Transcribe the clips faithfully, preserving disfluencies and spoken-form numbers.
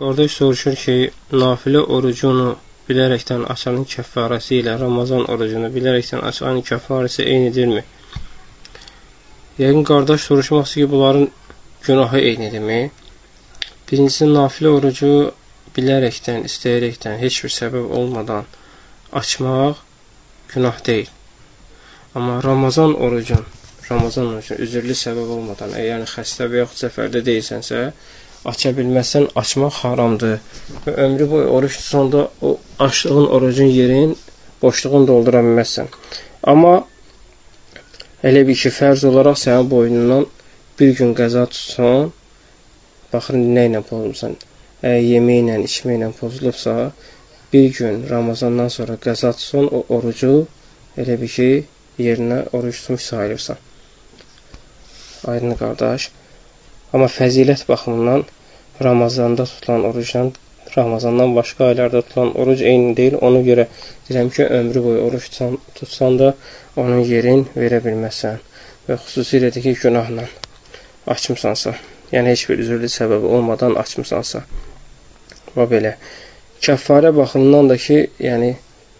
Qardaş soruşur ki, nafilə orucunu bilərəkdən açanın kəffarəsi ilə Ramazan orucunu bilərəkdən açanın kəffarəsi eynidirmi? Yəqin qardaş soruşmaq ki, bunların günahı eynidirmi? Birincisi, nafilə orucu bilərəkdən, istəyərəkdən, heç bir səbəb olmadan açmaq günah deyil. Amma Ramazan orucun, Ramazan orucun üzürlü səbəb olmadan, yəni xəstə və yaxud səfərdə deyilsənsə, aça bilməsən, açmaq haramdır. Və ömrü boyu oruç tutsanda o açdığın orucun yerin, boşluğunu doldura bilməzsən. Amma elə bir ki, fərz olaraq sənin boynundan bir gün qəza tutsan, baxın, nə ilə pozulsan, əgər yeməklə, içməklə pozulubsa, bir gün Ramazandan sonra qəza tutsan, o orucu elə bir ki, yerinə oruç tutmuş sayılırsan. Aydın qardaş. Amma fəzilət baxımından Ramazanda tutulan orucla Ramazandan başqa aylarda tutulan oruc eyni deyil. Ona görə deyirəm ki, ömrü boyu oruc tutsan, tutsan da onun yerin verə bilməzsən. Və xüsusilə də ki, günahla açmısansa, yəni heç bir üzürlü səbəbi olmadan açmısansa. Və belə. Kəffarə baxımından da ki, yəni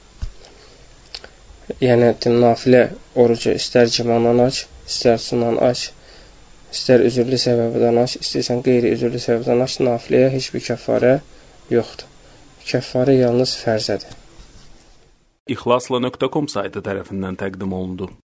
yəni nafilə orucu istər cimandan aç, istər sunan aç, İstər üzürlü səbəbdən aç, istəyirsən qeyri-üzürlü səbəbdən aç, nafiləyə heç bir kəffarə yoxdur. Kəffarə yalnız fərzədir. İxlasla nöqtə com saytı tərəfindən təqdim olundu.